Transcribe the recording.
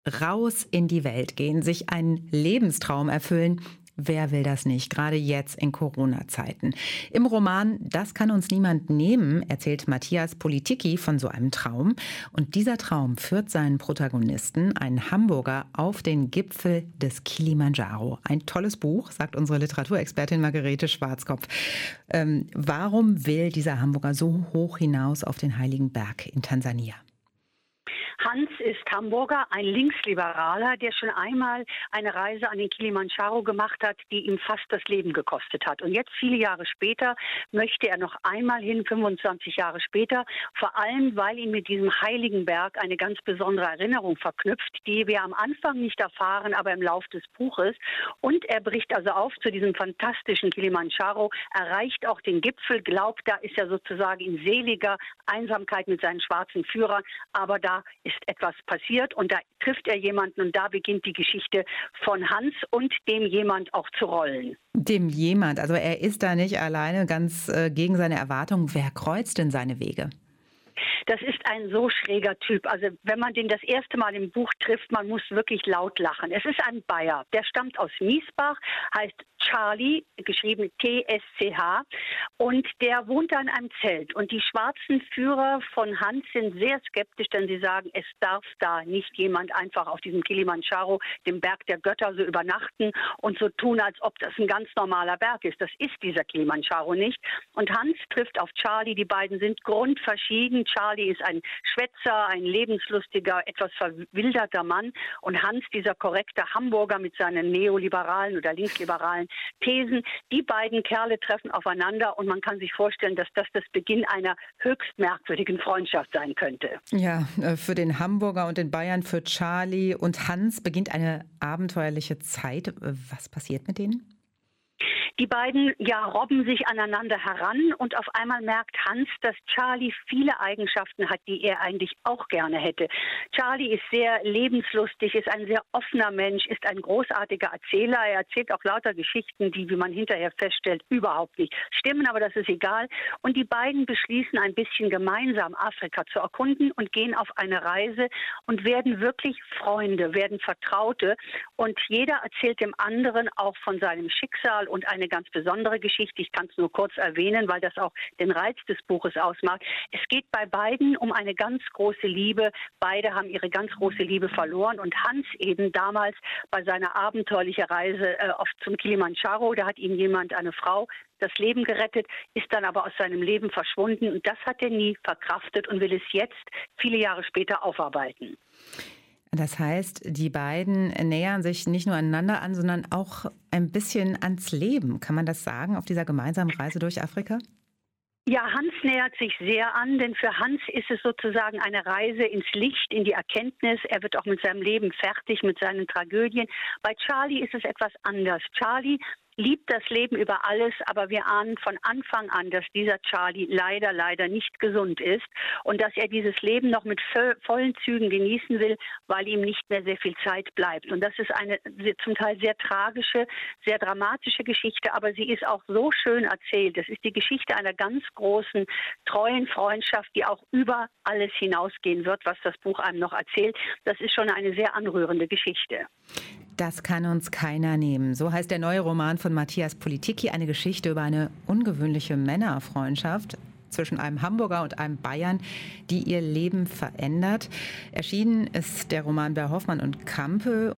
Raus in die Welt gehen, sich einen Lebenstraum erfüllen. Wer will das nicht, gerade jetzt in Corona-Zeiten? Im Roman Das kann uns niemand nehmen erzählt Matthias Politicki von so einem Traum. Und dieser Traum führt seinen Protagonisten, einen Hamburger, auf den Gipfel des Kilimandscharo. Ein tolles Buch, sagt unsere Literaturexpertin Margarete Schwarzkopf. Warum will dieser Hamburger so hoch hinaus auf den Heiligen Berg in Tansania? Hans ist Hamburger, ein Linksliberaler, der schon einmal eine Reise an den Kilimandscharo gemacht hat, die ihm fast das Leben gekostet hat. Und jetzt, viele Jahre später, möchte er noch einmal hin, 25 Jahre später, vor allem, weil ihn mit diesem heiligen Berg eine ganz besondere Erinnerung verknüpft, die wir am Anfang nicht erfahren, aber im Lauf des Buches. Und er bricht also auf zu diesem fantastischen Kilimandscharo, erreicht auch den Gipfel, glaubt, da ist er sozusagen in seliger Einsamkeit mit seinen schwarzen Führern, aber da ist etwas passiert und da trifft er jemanden und da beginnt die Geschichte von Hans und dem jemand auch zu rollen. Dem jemand, also er ist da nicht alleine, ganz gegen seine Erwartungen. Wer kreuzt denn seine Wege? Das ist ein so schräger Typ. Also wenn man den das erste Mal im Buch trifft, man muss wirklich laut lachen. Es ist ein Bayer, der stammt aus Miesbach, heißt Charlie, geschrieben T-S-C-H, und der wohnt da in einem Zelt. Und die schwarzen Führer von Hans sind sehr skeptisch, denn sie sagen, es darf da nicht jemand einfach auf diesem Kilimandscharo, dem Berg der Götter, so übernachten und so tun, als ob das ein ganz normaler Berg ist. Das ist dieser Kilimandscharo nicht. Und Hans trifft auf Charlie, die beiden sind grundverschieden. Charlie ist ein Schwätzer, ein lebenslustiger, etwas verwilderter Mann. Und Hans, dieser korrekte Hamburger mit seinen neoliberalen oder linksliberalen Thesen, die beiden Kerle treffen aufeinander und man kann sich vorstellen, dass das Beginn einer höchst merkwürdigen Freundschaft sein könnte. Ja, für den Hamburger und den Bayern, für Charlie und Hans beginnt eine abenteuerliche Zeit. Was passiert mit denen? Die beiden robben sich aneinander heran und auf einmal merkt Hans, dass Charlie viele Eigenschaften hat, die er eigentlich auch gerne hätte. Charlie ist sehr lebenslustig, ist ein sehr offener Mensch, ist ein großartiger Erzähler. Er erzählt auch lauter Geschichten, die, wie man hinterher feststellt, überhaupt nicht stimmen, aber das ist egal. Und die beiden beschließen, ein bisschen gemeinsam Afrika zu erkunden und gehen auf eine Reise und werden wirklich Freunde, werden Vertraute. Und jeder erzählt dem anderen auch von seinem Schicksal und eine ganz besondere Geschichte. Ich kann es nur kurz erwähnen, weil das auch den Reiz des Buches ausmacht. Es geht bei beiden um eine ganz große Liebe. Beide haben ihre ganz große Liebe verloren. Und Hans eben damals bei seiner abenteuerlichen Reise zum Kilimandscharo, da hat ihm jemand, eine Frau, das Leben gerettet, ist dann aber aus seinem Leben verschwunden. Und das hat er nie verkraftet und will es jetzt, viele Jahre später, aufarbeiten. Das heißt, die beiden nähern sich nicht nur aneinander an, sondern auch ein bisschen ans Leben. Kann man das sagen, auf dieser gemeinsamen Reise durch Afrika? Ja, Hans nähert sich sehr an, denn für Hans ist es sozusagen eine Reise ins Licht, in die Erkenntnis. Er wird auch mit seinem Leben fertig, mit seinen Tragödien. Bei Charlie ist es etwas anders. Charlie liebt das Leben über alles, aber wir ahnen von Anfang an, dass dieser Charlie leider nicht gesund ist und dass er dieses Leben noch mit vollen Zügen genießen will, weil ihm nicht mehr sehr viel Zeit bleibt. Und das ist eine zum Teil sehr tragische, sehr dramatische Geschichte, aber sie ist auch so schön erzählt. Es ist die Geschichte einer ganz großen, treuen Freundschaft, die auch über alles hinausgehen wird, was das Buch einem noch erzählt. Das ist schon eine sehr anrührende Geschichte. Das kann uns keiner nehmen. So heißt der neue Roman von Matthias Politicki, eine Geschichte über eine ungewöhnliche Männerfreundschaft zwischen einem Hamburger und einem Bayern, die ihr Leben verändert. Erschienen ist der Roman bei Hoffmann und Campe.